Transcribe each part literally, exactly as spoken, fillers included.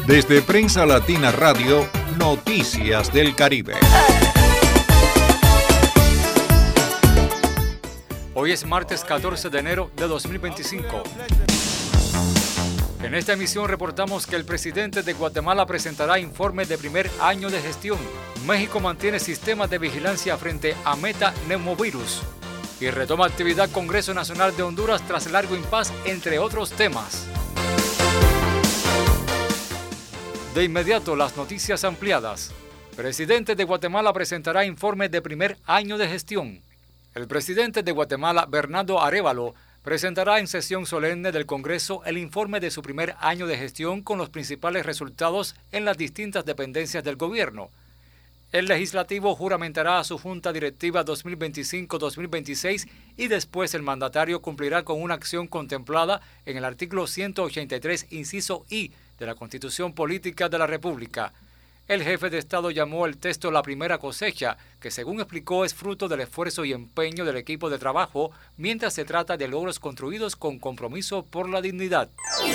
Desde Prensa Latina Radio, Noticias del Caribe. Hoy es martes catorce de enero de dos mil veinticinco. En esta emisión reportamos que el presidente de Guatemala presentará informe de primer año de gestión. México mantiene sistemas de vigilancia frente a metaneumovirus. Y retoma actividad Congreso Nacional de Honduras tras largo impas, entre otros temas. De inmediato, las noticias ampliadas. Presidente de Guatemala presentará informe de primer año de gestión. El presidente de Guatemala, Bernardo Arévalo, presentará en sesión solemne del Congreso el informe de su primer año de gestión con los principales resultados en las distintas dependencias del gobierno. El legislativo juramentará a su Junta Directiva dos mil veinticinco a dos mil veintiséis y después el mandatario cumplirá con una acción contemplada en el artículo ciento ochenta y tres, inciso I, de la Constitución Política de la República. El jefe de Estado llamó el texto la primera cosecha, que según explicó es fruto del esfuerzo y empeño del equipo de trabajo, mientras se trata de logros construidos con compromiso por la dignidad.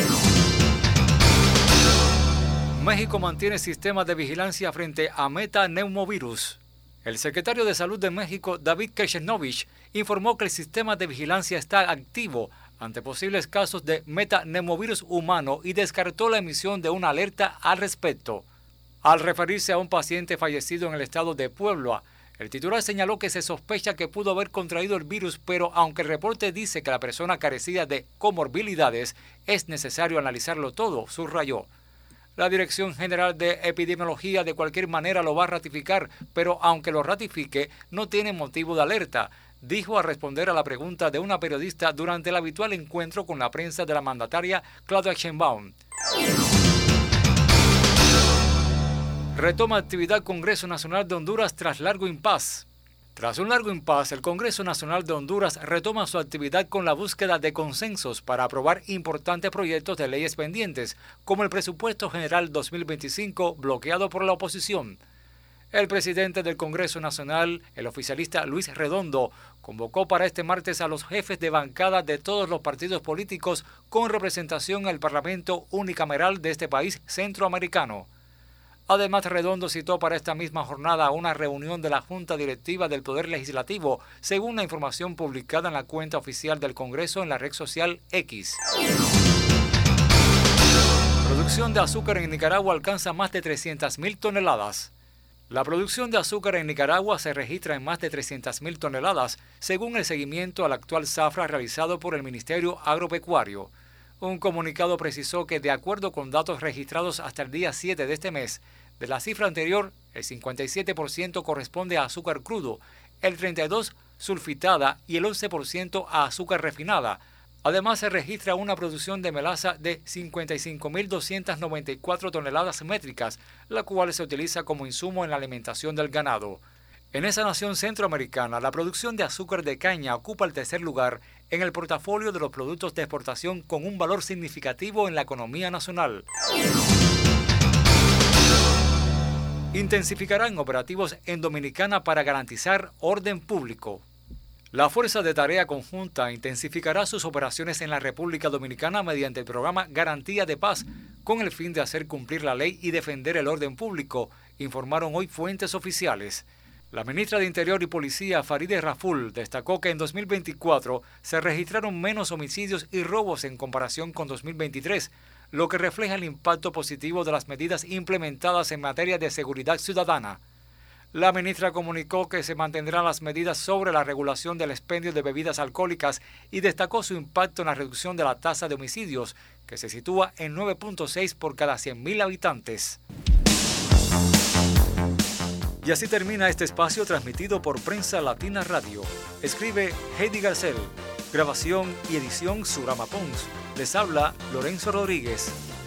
México mantiene sistemas de vigilancia frente a metaneumovirus. El secretario de Salud de México, David Keshenovich, informó que el sistema de vigilancia está activo ante posibles casos de metaneumovirus humano y descartó la emisión de una alerta al respecto. Al referirse a un paciente fallecido en el estado de Puebla, el titular señaló que se sospecha que pudo haber contraído el virus, pero aunque el reporte dice que la persona carecía de comorbilidades, es necesario analizarlo todo, subrayó. La Dirección General de Epidemiología de cualquier manera lo va a ratificar, pero aunque lo ratifique, no tiene motivo de alerta, dijo al responder a la pregunta de una periodista durante el habitual encuentro con la prensa de la mandataria Claudia Sheinbaum. Retoma actividad Congreso Nacional de Honduras tras largo impas. Tras un largo impas, el Congreso Nacional de Honduras retoma su actividad con la búsqueda de consensos para aprobar importantes proyectos de leyes pendientes, como el Presupuesto General dos mil veinticinco bloqueado por la oposición. El presidente del Congreso Nacional, el oficialista Luis Redondo, convocó para este martes a los jefes de bancada de todos los partidos políticos con representación en el Parlamento unicameral de este país centroamericano. Además, Redondo citó para esta misma jornada una reunión de la Junta Directiva del Poder Legislativo, según la información publicada en la cuenta oficial del Congreso en la red social X. Producción de azúcar en Nicaragua alcanza más de trescientas mil toneladas. La producción de azúcar en Nicaragua se registra en más de trescientas mil toneladas, según el seguimiento al actual zafra realizado por el Ministerio Agropecuario. Un comunicado precisó que, de acuerdo con datos registrados hasta el día siete de este mes, de la cifra anterior, el cincuenta y siete por ciento corresponde a azúcar crudo, el treinta y dos por ciento sulfitada y el once por ciento a azúcar refinada. Además, se registra una producción de melaza de cincuenta y cinco mil doscientas noventa y cuatro toneladas métricas, la cual se utiliza como insumo en la alimentación del ganado. En esa nación centroamericana, la producción de azúcar de caña ocupa el tercer lugar en el portafolio de los productos de exportación con un valor significativo en la economía nacional. Intensificarán operativos en Dominicana para garantizar orden público. La Fuerza de Tarea Conjunta intensificará sus operaciones en la República Dominicana mediante el programa Garantía de Paz, con el fin de hacer cumplir la ley y defender el orden público, informaron hoy fuentes oficiales. La ministra de Interior y Policía, Farideh Raful, destacó que en dos mil veinticuatro se registraron menos homicidios y robos en comparación con dos mil veintitrés, lo que refleja el impacto positivo de las medidas implementadas en materia de seguridad ciudadana. La ministra comunicó que se mantendrán las medidas sobre la regulación del expendio de bebidas alcohólicas y destacó su impacto en la reducción de la tasa de homicidios, que se sitúa en nueve punto seis por cada cien mil habitantes. Y así termina este espacio transmitido por Prensa Latina Radio. Escribe Heidi Garcel. Grabación y edición Surama Pons. Les habla Lorenzo Rodríguez.